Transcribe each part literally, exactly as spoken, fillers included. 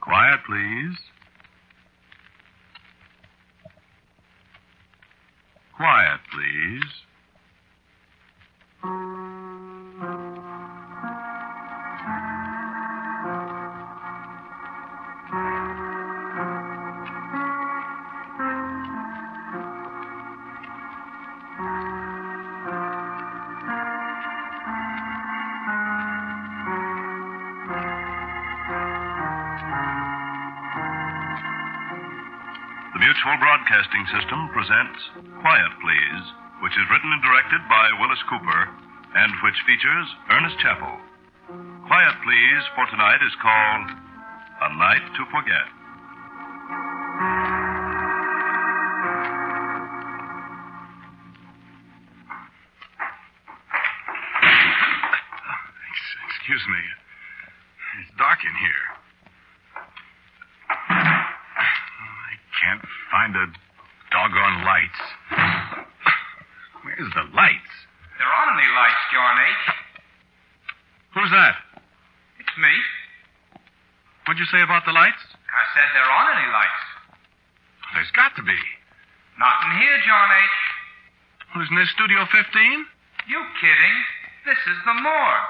Quiet, please. Quiet, please. The Mutual Broadcasting System presents Quiet, Please, which is written and directed by Willis Cooper and which features Ernest Chappell. Quiet, Please for tonight is called A Night to Forget. Excuse me. It's dark in here. I can't find the doggone lights. Where's the lights? There aren't any lights, John H. Who's that? It's me. What'd you say about the lights? I said there aren't any lights. There's got to be. Not in here, John H. Well, isn't this Studio fifteen? You kidding? This is the morgue.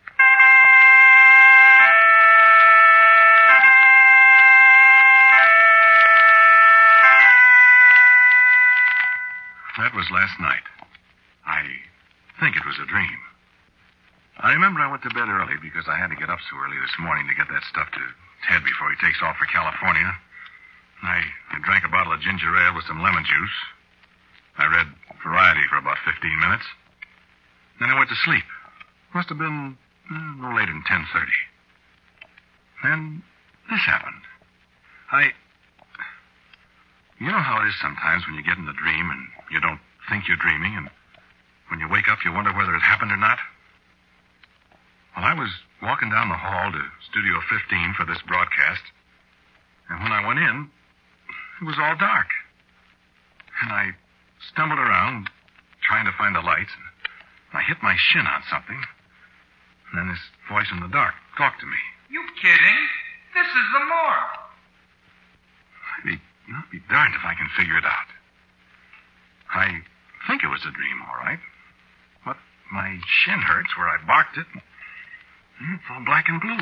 That was last night. I think it was a dream. I remember I went to bed early because I had to get up so early this morning to get that stuff to Ted before he takes off for California. I, I drank a bottle of ginger ale with some lemon juice. I read Variety for about fifteen minutes. Then I went to sleep. Must have been uh, no later than ten thirty. Then this happened. I... You know how it is sometimes when you get in a dream and you don't think you're dreaming, and when you wake up you wonder whether it happened or not? Well, I was walking down the hall to Studio fifteen for this broadcast, and when I went in, it was all dark. And I stumbled around trying to find the lights, and I hit my shin on something, and then this voice in the dark talked to me. You kidding? This is the morgue. I'd be, I'd be darned if I can figure it out. I think it was a dream, all right. But my shin hurts where I barked it. It's all black and blue.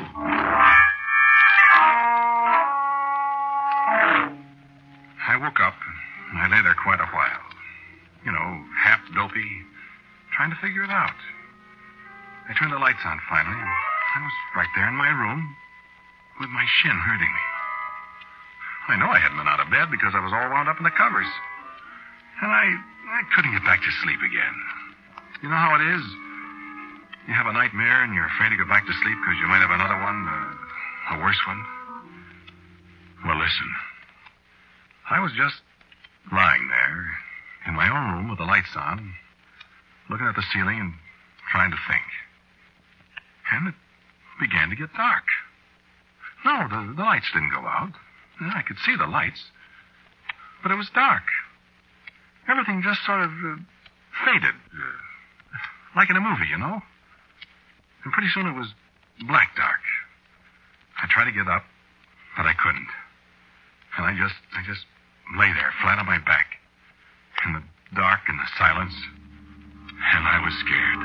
I woke up, and I lay there quite a while. You know, half dopey, trying to figure it out. I turned the lights on finally, and I was right there in my room with my shin hurting me. I know I hadn't been out of bed because I was all wound up in the covers. And I, I couldn't get back to sleep again. You know how it is? You have a nightmare and you're afraid to go back to sleep because you might have another one, uh, a worse one. Well, listen. I was just lying there in my own room with the lights on, looking at the ceiling and trying to think. And it began to get dark. No, the, the lights didn't go out. I could see the lights. But it was dark. Everything just sort of uh, faded. Uh, like in a movie, you know? And pretty soon it was black dark. I tried to get up, but I couldn't. And I just, I just lay there, flat on my back, in the dark and the silence, and I was scared.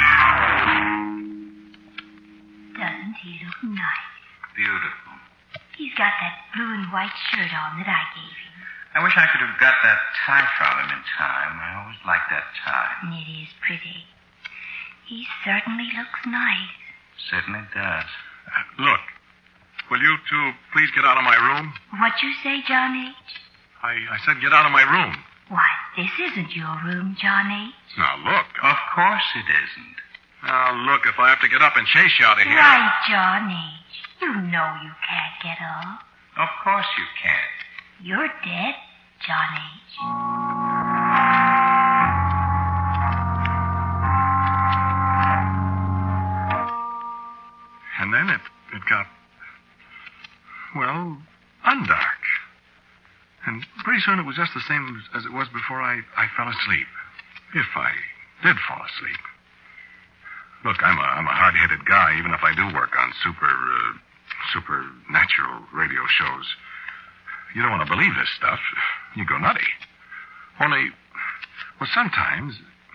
Doesn't he look nice? Beautiful. He's got that blue and white shirt on that I gave him. I wish I could have got that tie from him in time. I always liked that tie. It is pretty. He certainly looks nice. Certainly does. Uh, look, will you two please get out of my room? What you say, John H.? I, I said get out of my room. Why, this isn't your room, John H. Now, look. Of course it isn't. Now, look, if I have to get up and chase you out of here... Right, John H. You know you can't get up. Of course you can't. You're dead, John H. And then it, it got, well, undark. And pretty soon it was just the same as it was before I, I fell asleep. If I did fall asleep. Look, I'm a, I'm a hard-headed guy, even if I do work on super, uh, supernatural radio shows. You don't want to believe this stuff. You go nutty. Only, well, sometimes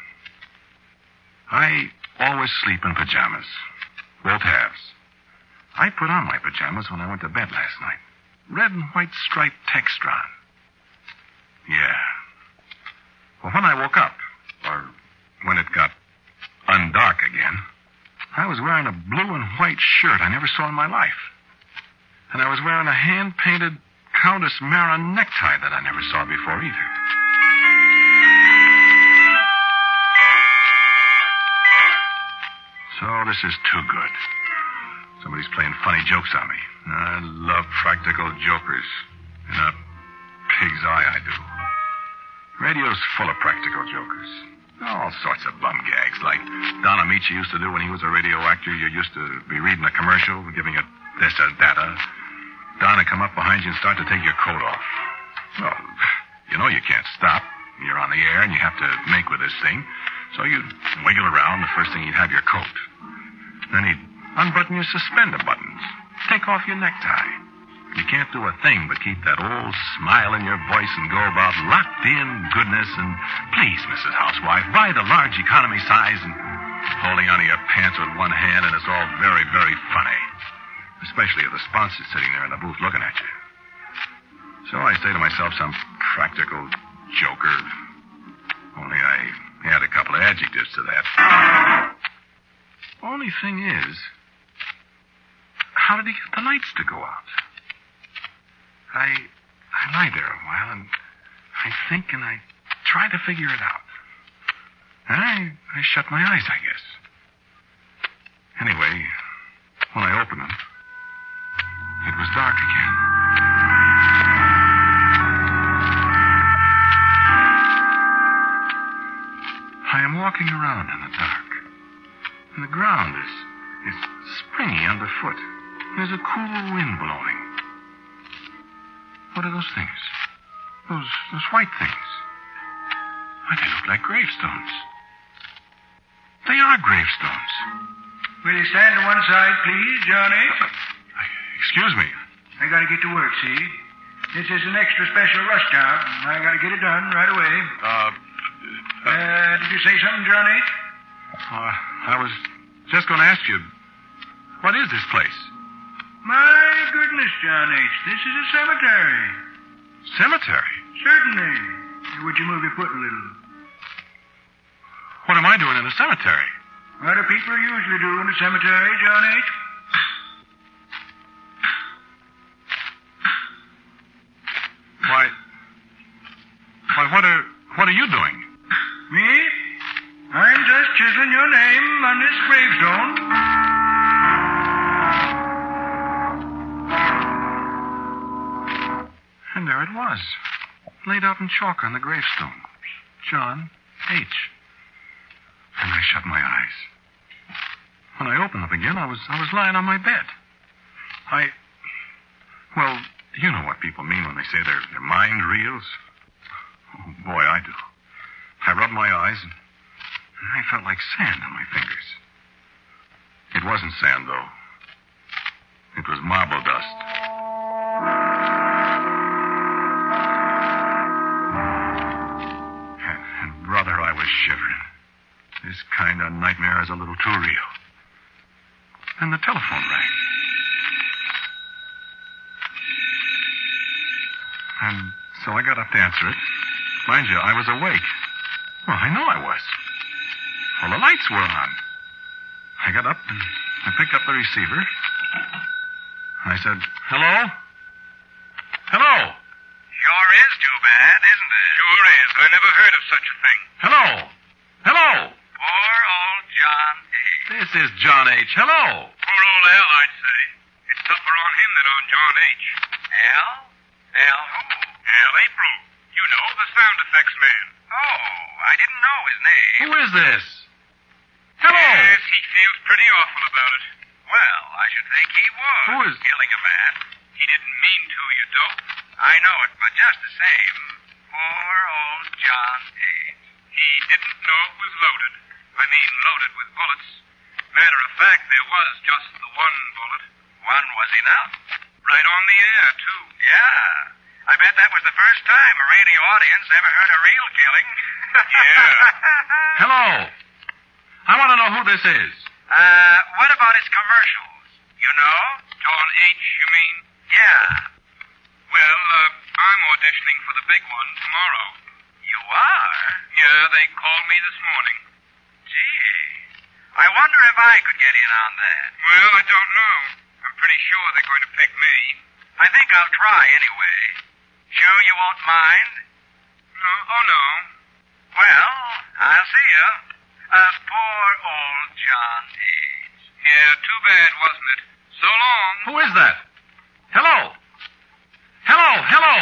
I always sleep in pajamas. Both halves. I put on my pajamas when I went to bed last night. Red and white striped Textron. Yeah. Well, when I woke up, or when it got undark again, I was wearing a blue and white shirt I never saw in my life. And I was wearing a hand-painted Countess Mara necktie that I never saw before either. So this is too good. Somebody's playing funny jokes on me. I love practical jokers. In a pig's eye, I do. Radio's full of practical jokers. All sorts of bum gags, like Don Amici used to do when he was a radio actor. You used to be reading a commercial, giving it this or that. Don would come up behind you and start to take your coat off. Well, you know you can't stop. You're on the air and you have to make with this thing. So you'd wiggle around. The first thing you'd have your coat. Then he'd unbutton your suspender buttons. Take off your necktie. You can't do a thing but keep that old smile in your voice and go about locked-in goodness and, please, Missus Housewife, buy the large economy size, and holding onto your pants with one hand, and it's all very, very funny. Especially if the sponsor's sitting there in the booth looking at you. So I say to myself, some practical joker. Only I add a couple of adjectives to that. Only thing is, how did he get the lights to go out? I I lie there a while, and I think, and I try to figure it out. And I, I shut my eyes, I guess. Anyway, when I opened them, it was dark again. I am walking around in the dark, and the ground is, is springy underfoot. There's a cool wind blowing. What are those things? Those those white things. Why, they look like gravestones. They are gravestones. Will you stand to one side, please, Johnny? Uh, excuse me. I gotta get to work, see? This is an extra special rush job. I gotta get it done right away. Uh, Uh, did you say something, Johnny? uh, I was just going to ask you, what is this place? My goodness, John H., this is a cemetery. Cemetery? Certainly. Would you move your foot a little? What am I doing in a cemetery? What do people usually do in a cemetery, John H.? Why, why, what are, what are you doing? Me? I'm just chiseling your name on this gravestone. And there it was, laid out in chalk on the gravestone. John H. And I shut my eyes. When I opened them again, I was I was lying on my bed. I, well, you know what people mean when they say their, their mind reels. Oh, boy, I do. I rubbed my eyes, and I felt like sand on my fingers. It wasn't sand, though. It was marble dust. And, and brother, I was shivering. This kind of nightmare is a little too real. And the telephone rang. And so I got up to answer it. Mind you, I was awake. Well, I know I was. Well, the lights were on. I got up and I picked up the receiver. I said, hello? Hello? Sure is too bad, isn't it? Sure is. I never heard of such a thing. Hello? Hello? Poor old John H. This is John H. Hello? Poor old Al, I'd say. It's tougher on him than on John H. Al? Al who? Al April. You know, the sound effects man. Oh, I didn't know his name. Who is this? Hello? Yes, he feels pretty awful about it. Well, I should think he was. Who is- Killing a man. He didn't mean to, you dope. I know it, but just the same, poor old John H. He didn't know it was loaded. I mean, loaded with bullets. Matter of fact, there was just the one bullet. One was enough. Right on the air, too. Yeah. I bet that was the first time a radio audience ever heard a real killing. Yeah. Hello. I want to know who this is. Uh, what about its commercials? You know? John H., you mean? Yeah. Well, uh, I'm auditioning for the big one tomorrow. You are? Yeah, they called me this morning. Gee. I wonder if I could get in on that. Well, I don't know. I'm pretty sure they're going to pick me. I think I'll try anyway. Sure you won't mind? No, oh no. Well, I'll see you. Uh, poor old John H. Yeah, too bad, wasn't it? So long. Who is that? Hello. Hello, hello.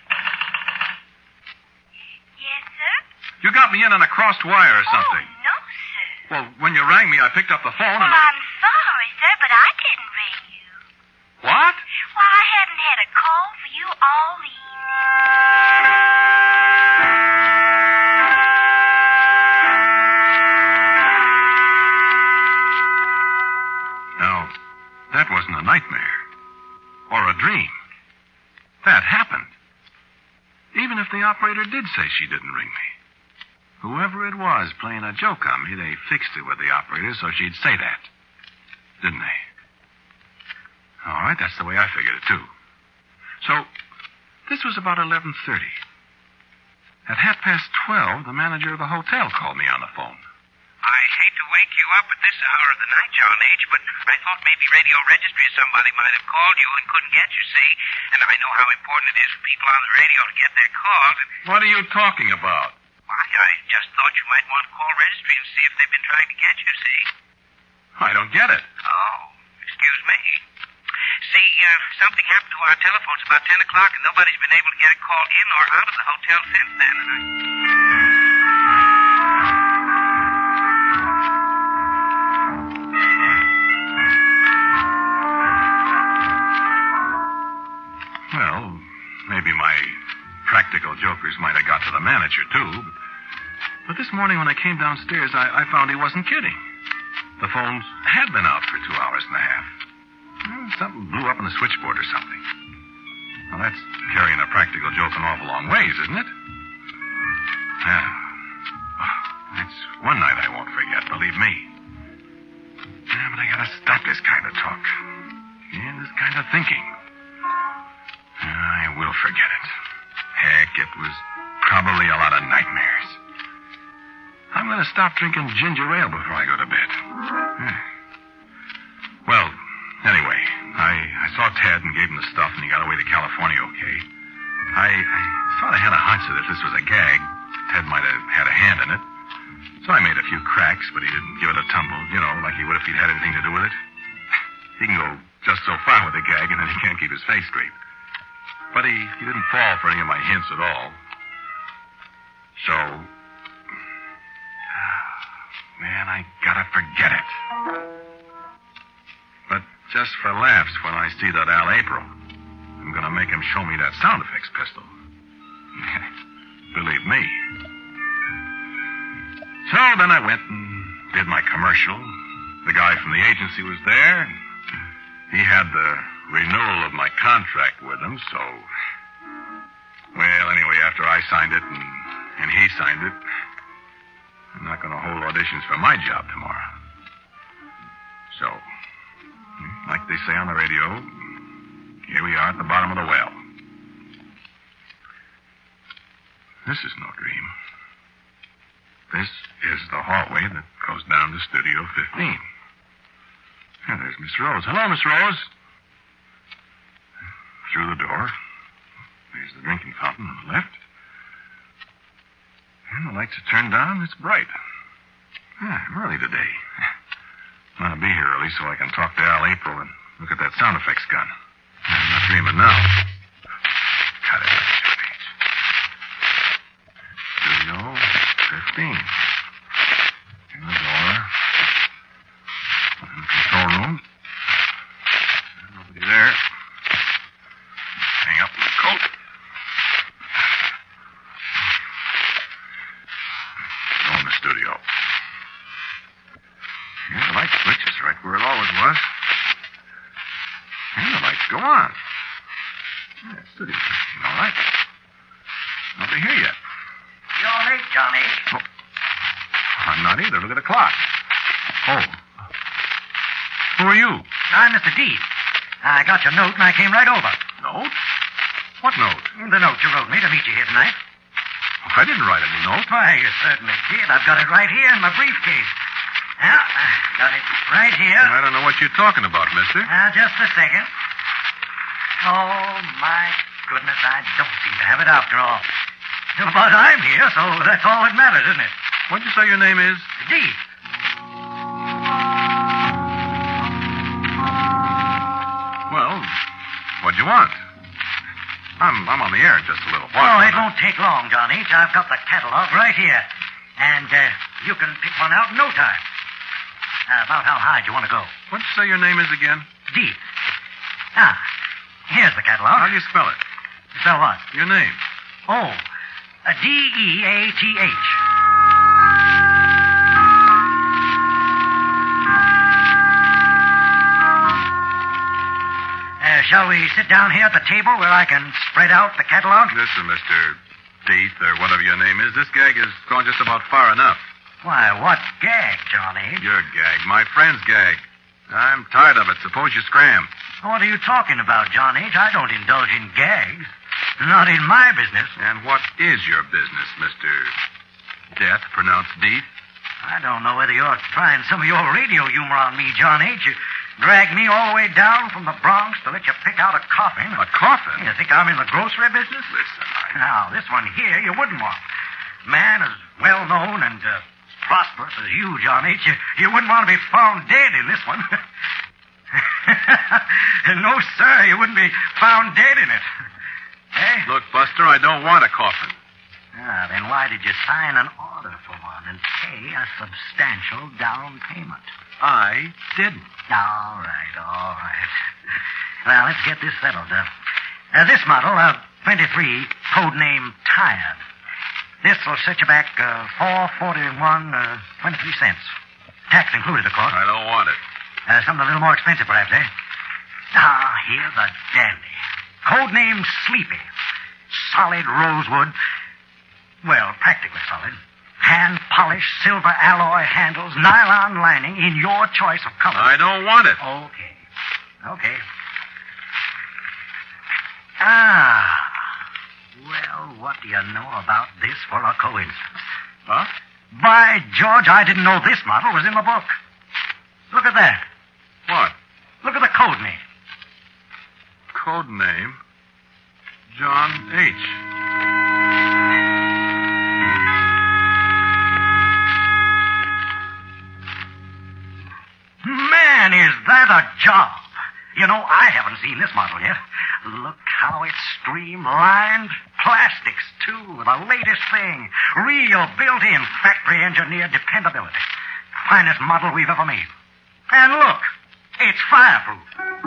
Yes, sir? You got me in on a crossed wire or something. Oh, no, sir. Well, when you rang me, I picked up the phone Well, and... I'm sorry, sir, but I didn't ring you. What? Well, I haven't had a call for you all evening. Now, that wasn't a nightmare. Or a dream. That happened. Even if the operator did say she didn't ring me. Whoever it was playing a joke on me, they fixed it with the operator so she'd say that. Didn't they? All right, that's the way I figured it, too. So, this was about eleven thirty. At half past twelve, the manager of the hotel called me on the phone. I hate to wake you up at this hour of the night, John H., but I thought maybe radio registry or somebody might have called you and couldn't get you, see? And I know how important it is for people on the radio to get their calls. And... What are you talking about? Why, I just thought you might want to call registry and see if they've been trying to get you, see? I don't get it. Oh, excuse me. See, uh, something happened to our telephones about ten o'clock, and nobody's been able to get a call in or out of the hotel since then, and I... Well, maybe my practical jokers might have got to the manager, too. But, but this morning when I came downstairs, I, I found he wasn't kidding. The phones had been out for two hours and a half. Well, something blew up in the switchboard or something. Well, that's carrying a practical joke an awful long ways, isn't it? Yeah. Oh, that's one night I won't forget, believe me. Yeah, but I gotta stop this kind of talk. Yeah, this kind of thinking. I will forget it. Heck, it was probably a lot of nightmares. I'm going to stop drinking ginger ale before I go to bed. Yeah. Well, anyway, I, I saw Ted and gave him the stuff, and he got away to California okay. I, I sort of had a hunch that if this was a gag, Ted might have had a hand in it. So I made a few cracks, but he didn't give it a tumble, you know, like he would if he'd had anything to do with it. He can go just so far with a gag, and then he can't keep his face straight. But he, he didn't fall for any of my hints at all. So, man, I gotta forget it. But just for laughs, when I see that Al April, I'm gonna make him show me that sound effects pistol. Believe me. So then I went and did my commercial. The guy from the agency was there. And he had the renewal of my contract with him, so... Well, anyway, after I signed it and, and he signed it, I'm not going to hold auditions for my job tomorrow. So, like they say on the radio, here we are at the bottom of the well. This is no dream. This is the hallway that goes down to Studio fifteen. Yeah, there's Miss Rose. Hello, Miss Rose. Through the door. There's the drinking fountain on the left. And the lights are turned down. It's bright. Yeah, I'm early today. I'm going to be here early so I can talk to Al April and look at that sound effects gun. I'm not dreaming now. Cut it. Studio fifteen. In the door. In the control room. Nobody there. Hang up the coat. Go in the studio. Yeah, the light switch is right where it always was. And the lights go on. Yeah, city. All right. Nobody here yet. You're late, Johnny. Oh. I'm not either. Look at the clock. Oh. Who are you? I'm Mister Deed. I got your note and I came right over. Note? What note? The note you wrote me to meet you here tonight. I didn't write any note. Why, you certainly did. I've got it right here in my briefcase. Yeah, I've got it right here. I don't know what you're talking about, mister. Now, just a second. Oh, my goodness, I don't seem to have it after all. But I'm here, so that's all that matters, isn't it? What'd you say your name is? Deed. Well, what'd you want? I'm I'm on the air in just a little while. Oh, it won't take long, John H. I've got the catalog right here. And uh, you can pick one out in no time. Uh, about how high do you want to go? What'd you say your name is again? Deed. Ah, here's the catalog. How do you spell it? Spell what? Your name. Oh, uh, D E A T H. Uh, shall we sit down here at the table where I can spread out the catalog? Listen, Mister Deeth, or whatever your name is, this gag has gone just about far enough. Why, what gag, Johnny? Your gag, my friend's gag. I'm tired of it. Suppose you scram. What are you talking about, John H? I don't indulge in gags. Not in my business. And what is your business, Mister Death, pronounced Deeth? I don't know whether you're trying some of your radio humor on me, John H. You dragged me all the way down from the Bronx to let you pick out a coffin. A coffin? You think I'm in the grocery business? Listen, I... Now, this one here you wouldn't want. Man as well known and uh, prosperous as you, John H., you, you wouldn't want to be found dead in this one. No, sir, you wouldn't be found dead in it. Eh? Look, Buster, I don't want a coffin. Ah, then why did you sign an order for one and pay a substantial down payment? I didn't. All right, all right. Well, let's get this settled. Uh, uh, this model, uh, twenty-three, code name Tired. This will set you back uh, four forty-one, uh, twenty-three cents. Tax included, of course. I don't want it. Uh, something a little more expensive, perhaps, eh? Ah, here's a dandy. Code name Sleepy. Solid rosewood. Well, practically solid. Hand-polished silver alloy handles, nylon lining in your choice of color. I don't want it. Okay. Okay. Ah. Well, what do you know about this for a coincidence? Huh? By George, I didn't know this model was in the book. Look at that. What? Look at the code name. Code name? John H. Man, is that a job. You know, I haven't seen this model yet. Look how it's streamlined. Plastics, too, the latest thing. Real built-in factory-engineered dependability. Finest model we've ever made. And look, it's fireproof.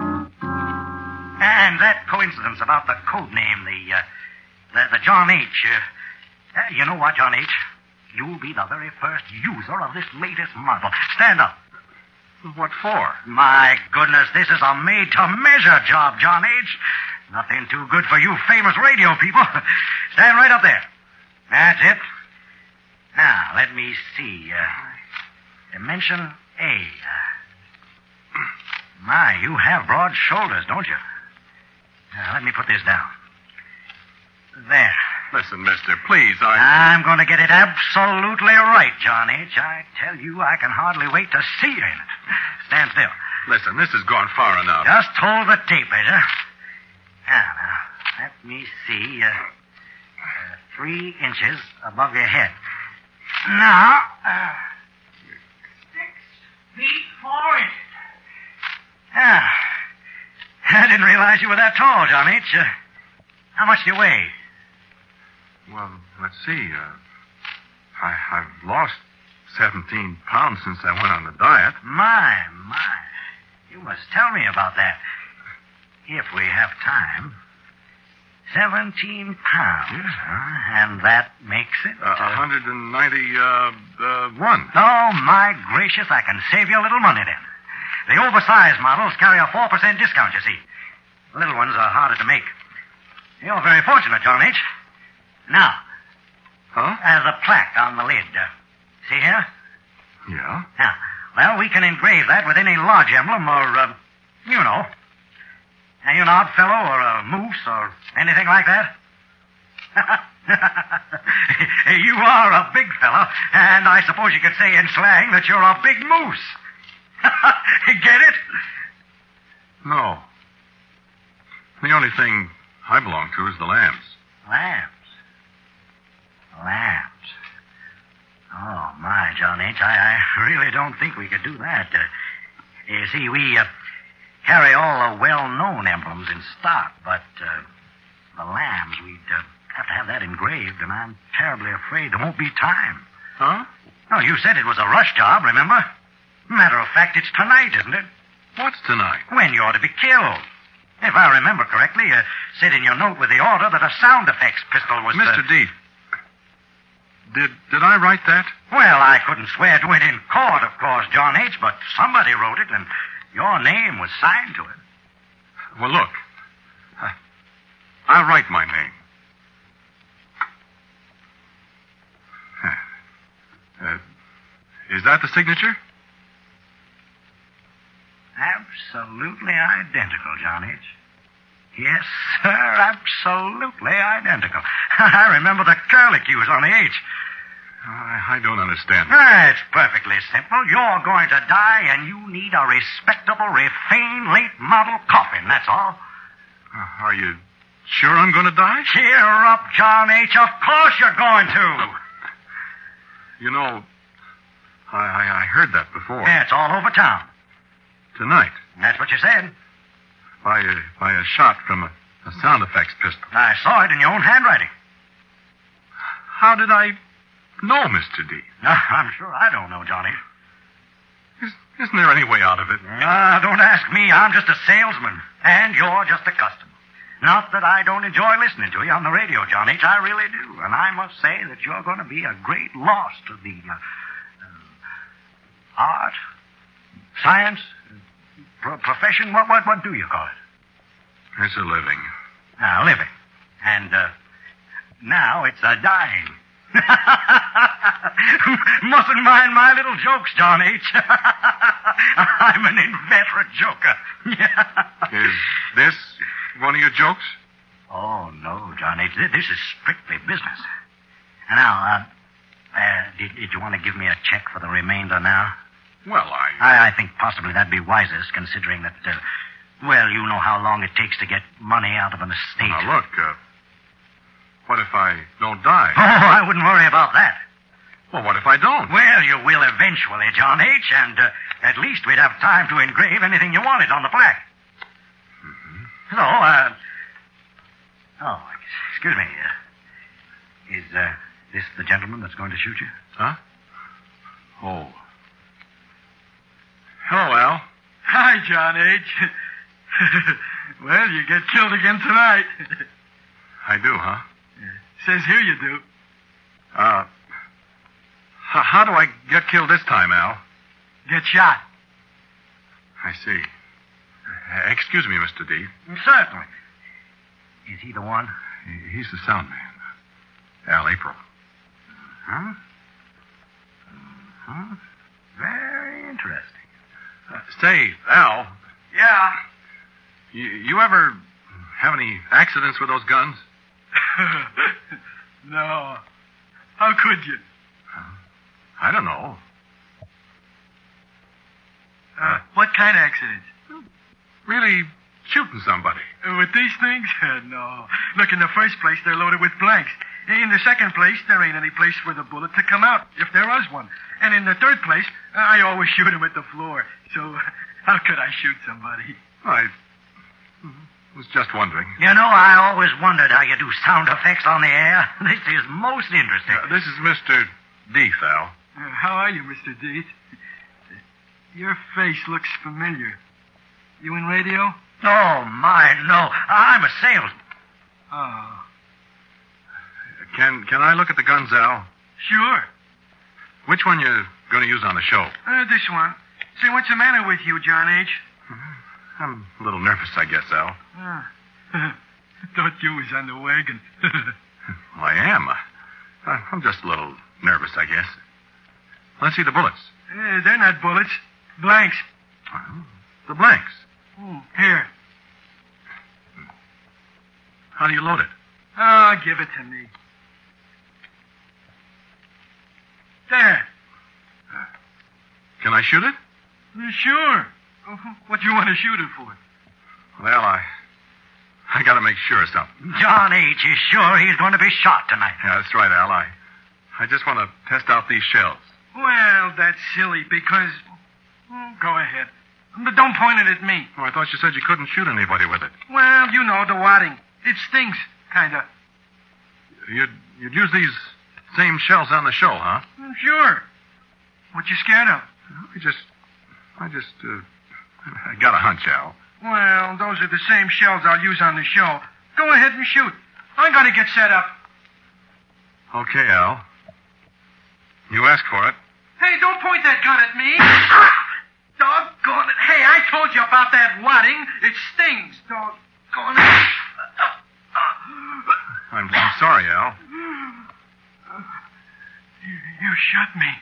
And that coincidence about the code name, the, uh, the, the John H. Uh, uh, you know what, John H? You'll be the very first user of this latest model. Stand up. What for? My goodness, this is a made-to-measure job, John H. Nothing too good for you famous radio people. Stand right up there. That's it. Now, let me see. Uh, dimension A. Uh, my, you have broad shoulders, don't you? Now, let me put this down. There. Listen, mister, please, I... I'm going to get it absolutely right, John H. I tell you, I can hardly wait to see you in it. Stand still. Listen, this has gone far enough. Just hold the tape, Ezra. Now, now, let me see. Uh, uh, three inches above your head. Now, uh, six feet four inches. Ah, I didn't realize you were that tall, John H. Uh, how much do you weigh? Well, let's see. Uh, I, I've lost seventeen pounds since I went on the diet. My, my. You must tell me about that. If we have time. Seventeen pounds, huh? And that makes it... Uh, one hundred ninety-one. Oh, my gracious, I can save you a little money then. The oversized models carry a four percent discount, you see. The little ones are harder to make. You're very fortunate, John H. Now, Huh? there's a plaque on the lid. Uh, see here? Yeah? Now, well, we can engrave that with any lodge emblem or, uh, you know, an odd fellow or a moose or anything like that. You are a big fellow, and I suppose you could say in slang that you're a big moose. Get it? No. The only thing I belong to is the lambs. Lambs. Lambs. Oh, my, John H., I, I really don't think we could do that. Uh, you see, we uh, carry all the well-known emblems in stock, but uh, the lambs, we'd uh, have to have that engraved, and I'm terribly afraid there won't be time. Huh? No, you said it was a rush job, remember? Matter of fact, it's tonight, isn't it? What's tonight? When you ought to be killed. If I remember correctly, you said in your note with the order that a sound effects pistol was... Mister Uh, D, did, did I write that? Well, I couldn't swear to it in court, of course, John H., but somebody wrote it, and your name was signed to it. Well, look. I, I'll write my name. Uh, is that the signature? Absolutely identical, John H. Yes, sir, absolutely identical. I remember the curlicues on the H. I, I don't understand. It's perfectly simple. You're going to die, and you need a respectable, refined, late model coffin, that's all. Uh, are you sure I'm going to die? Cheer up, John H. Of course you're going to. You know, I, I, I heard that before. Yeah, it's all over town. Tonight. That's what you said. By a, by a shot from a, a sound effects pistol. I saw it in your own handwriting. How did I know, Mister D? No, I'm sure I don't know, Johnny. Is, isn't there any way out of it? Ah, don't ask me. I'm just a salesman, and you're just a customer. Not that I don't enjoy listening to you on the radio, John H. I really do. And I must say that you're going to be a great loss to the uh, uh, art, science, pro- profession. What, what, what do you call it? It's a living. Ah, living. And uh, now it's a dying. Mustn't mind my little jokes, John H. I'm an inveterate joker. Is this one of your jokes? Oh, no, John H. This is strictly business. And now, uh, uh, did, did you want to give me a check for the remainder now? Well, I... I, I think possibly that'd be wisest, considering that, uh, well, you know how long it takes to get money out of an estate. Now, look, uh, what if I don't die? Oh, I wouldn't worry about that. Well, what if I don't? Well, you will eventually, John H., and uh, at least we'd have time to engrave anything you wanted on the plaque. Mm-hmm. So, uh... Oh, excuse me. Uh, is, uh, this the gentleman that's going to shoot you? Huh? Oh. Hello, Al. Hi, John H. Well, you get killed again tonight. I do, huh? Says here you do. Uh... H- how do I get killed this time, Al? Get shot. I see. Uh, excuse me, Mister D. Certainly. Is he the one? He- He's the sound man. Al April. Huh? Huh? Very interesting. Uh, say, Al, Yeah. you, you ever have any accidents with those guns? No. How could you? I don't know. Uh, what kind of accident? Really shooting somebody. Uh, with these things? No. Look, in the first place, they're loaded with blanks. In the second place, there ain't any place for the bullet to come out, if there was one. And in the third place, I always shoot him at the floor. So how could I shoot somebody? I was just wondering. You know, I always wondered how you do sound effects on the air. This is most interesting. Uh, this is Mister Deeth, Al. Uh, how are you, Mister Deeth? Your face looks familiar. You in radio? Oh, my, no. I'm a salesman. Oh, Can can I look at the guns, Al? sure. Which one you going to use on the show? Uh, this one. Say, what's the matter with you, John H? I'm a little nervous, I guess, Al. Uh, Thought you was on the wagon. Well, I am. Uh, I'm just a little nervous, I guess. Let's see the bullets. Eh, they're not bullets. Blanks. Well, the blanks. Mm, here. How do you load it? Oh, give it to me. There. Can I shoot it? Sure. What do you want to shoot it for? Well, I... I gotta make sure of something. John H. is sure he's going to be shot tonight. Yeah, that's right, Al. I, I just want to test out these shells. Well, that's silly because... Oh, go ahead. But don't point it at me. Oh, I thought you said you couldn't shoot anybody with it. Well, you know, the wadding. It stings, kind of. You'd, you'd use these same shells on the show, huh? Sure. What you scared of? I just... I just, uh... I got a hunch, Al. Well, those are the same shells I'll use on the show. Go ahead and shoot. I gotta get set up. Okay, Al. You asked for it. Hey, don't point that gun at me. Doggone it. Hey, I told you about that wadding. It stings. Doggone it. I'm, I'm sorry, Al. You, you shot me.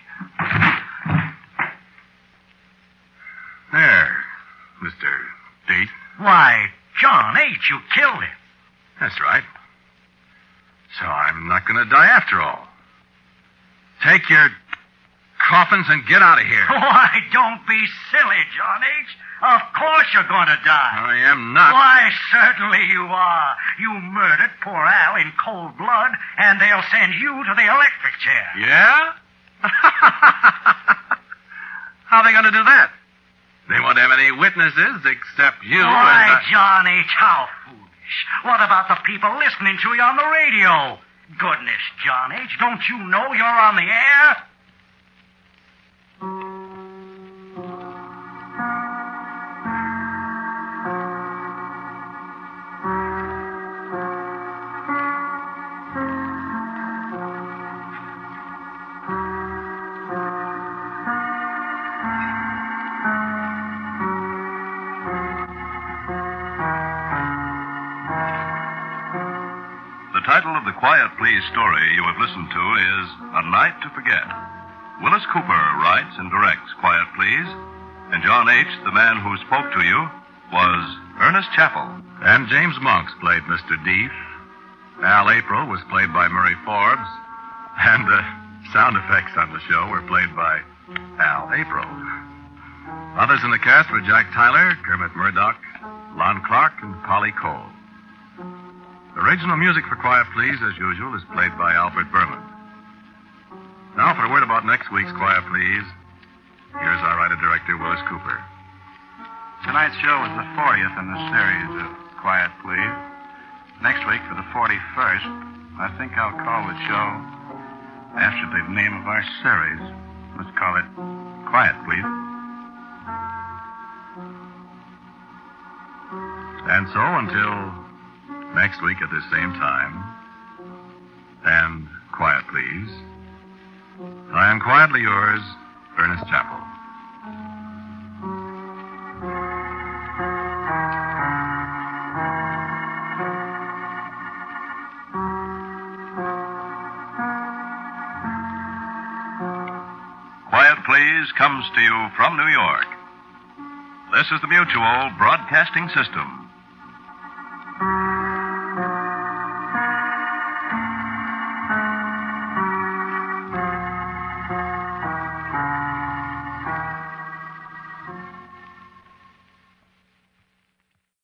There, Mister Date. Why, John H., you killed him. That's right. So I'm not going to die after all. Take your coffins and get out of here. Why, don't be silly, John H. Of course you're going to die. I am not. Why, certainly you are. You murdered poor Al in cold blood, and they'll send you to the electric chair. Yeah? How are they going to do that? They won't have any witnesses except you. Why, and I... John H., how foolish. What about the people listening to you on the radio? Goodness, John H., don't you know you're on the air? The title of the Quiet Please story you have listened to is A Night to Forget. Willis Cooper writes and directs Quiet Please, and John H., the man who spoke to you, was Ernest Chappell. And James Monks played Mister Deef. Al April was played by Murray Forbes. And the sound effects on the show were played by Al April. Others in the cast were Jack Tyler, Kermit Murdoch, Lon Clark, and Polly Cole. Original music for Quiet Please, as usual, is played by Albert Berman. Now for a word about next week's Quiet Please, here's our writer-director, Willis Cooper. Tonight's show is the fortieth in the series of Quiet Please. Next week, for the forty-first, I think I'll call the show after the name of our series. Let's call it Quiet Please. And so, until next week at the same time, and Quiet Please, I am quietly yours, Ernest Chappell. Quiet Please comes to you from New York. This is the Mutual Broadcasting System.